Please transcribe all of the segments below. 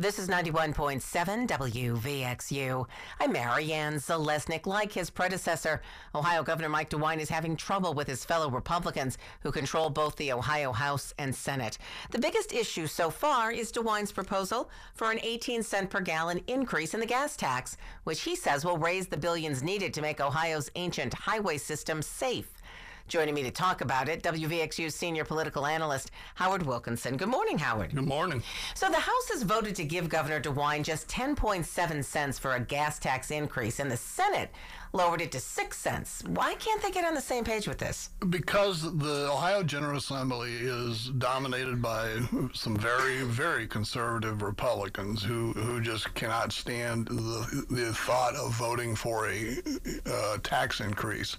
This is 91.7 WVXU. I'm Marianne Zalesnik. Like his predecessor, Ohio Governor Mike DeWine is having trouble with his fellow Republicans who control both the Ohio House and Senate. The biggest issue so far is DeWine's proposal for an 18-cent per gallon increase in the gas tax, which he says will raise the billions needed to make Ohio's ancient highway system safe. Joining me to talk about it, WVXU's senior political analyst, Howard Wilkinson. Good morning, Howard. Good morning. So the House has voted to give Governor DeWine just 10.7 cents for a gas tax increase, and the Senate lowered it to 6 cents. Why can't they get on the same page with this? Because the Ohio General Assembly is dominated by some very, very conservative Republicans who just cannot stand the thought of voting for a tax increase.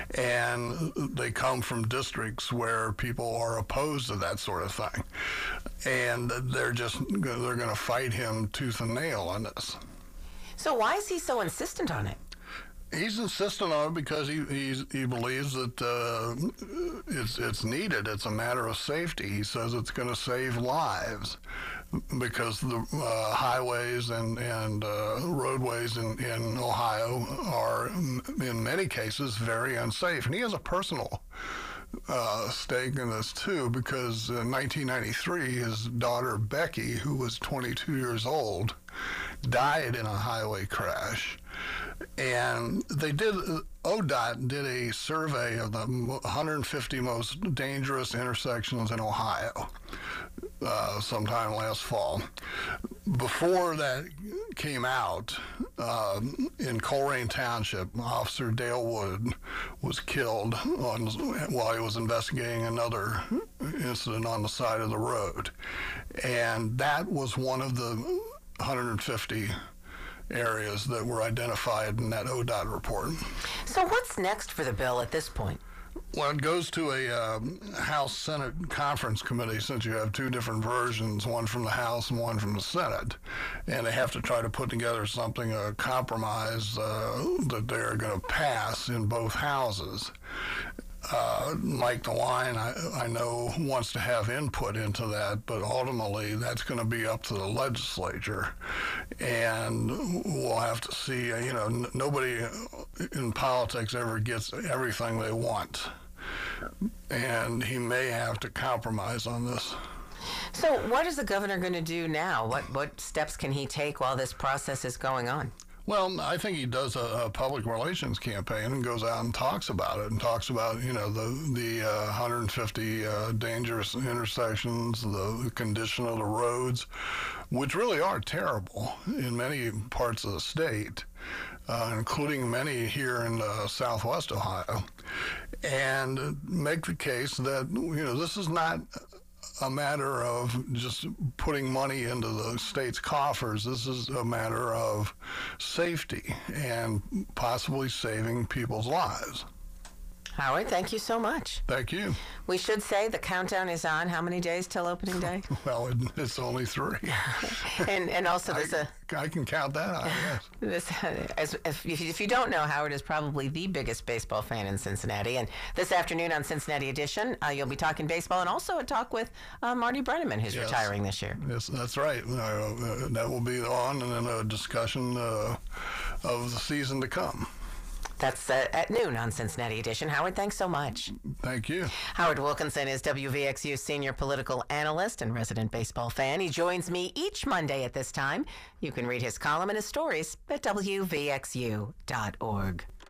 And they come from districts where people are opposed to that sort of thing. And they're going to fight him tooth and nail on this. So why is he so insistent on it? He's insistent on it because he believes that it's needed. It's a matter of safety. He says it's going to save lives because the highways and roadways in Ohio are, in many cases, very unsafe. And he has a personal stake in this too, because in 1993, his daughter Becky, who was 22 years old, died in a highway crash. And ODOT did a survey of the 150 most dangerous intersections in Ohio sometime last fall. Before that came out, in Colerain Township, Officer Dale Wood was killed while he was investigating another incident on the side of the road. And that was one of the 150 areas that were identified in that ODOT report. So what's next for the bill at this point? Well, it goes to a House-Senate conference committee, since you have two different versions, one from the House and one from the Senate. And they have to try to put together something, a compromise that they're going to pass in both houses. Mike DeWine, I know, wants to have input into that, but ultimately that's going to be up to the legislature. And we'll have to see, nobody in politics ever gets everything they want. And he may have to compromise on this. So what is the governor going to do now? What steps can he take while this process is going on? Well, I think he does a public relations campaign and goes out and talks about it, and talks about, the 150 dangerous intersections, the condition of the roads, which really are terrible in many parts of the state, including many here in southwest Ohio, and make the case that, this is not a matter of just putting money into the state's coffers. This is a matter of safety and possibly saving people's lives. Howard, thank you so much. Thank you. We should say the countdown is on. How many days till opening day? Well, it's only 3. and also there's I can count that out, yes. If you don't know, Howard is probably the biggest baseball fan in Cincinnati. And this afternoon on Cincinnati Edition, you'll be talking baseball and also a talk with Marty Brennaman, who's retiring this year. Yes, that's right. That will be on, and then a discussion of the season to come. That's at noon on Cincinnati Edition. Howard, thanks so much. Thank you. Howard Wilkinson is WVXU's senior political analyst and resident baseball fan. He joins me each Monday at this time. You can read his column and his stories at WVXU.org.